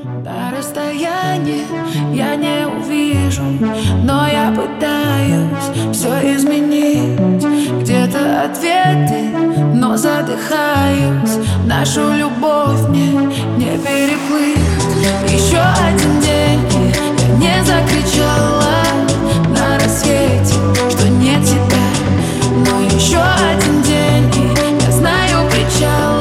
На расстоянии я не увижу, но я пытаюсь все изменить. Где-то ответы, но задыхаюсь. Нашу любовь мне не переплыть. Еще один день, и я не закричала на рассвете, что нет тебя. Но еще один день, и я знаю причалы.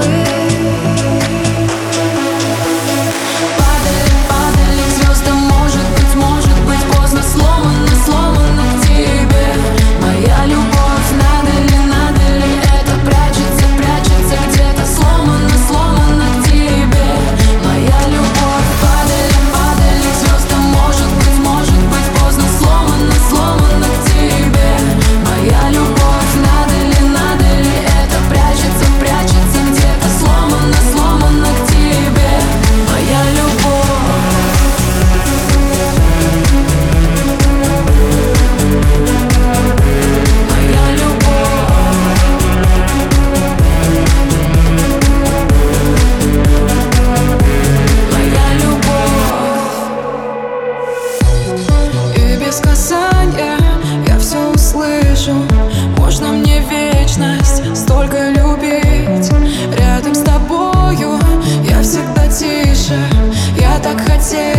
Я все услышу. Можно мне вечность столько любить. Рядом с тобою я всегда тише. Я так хотела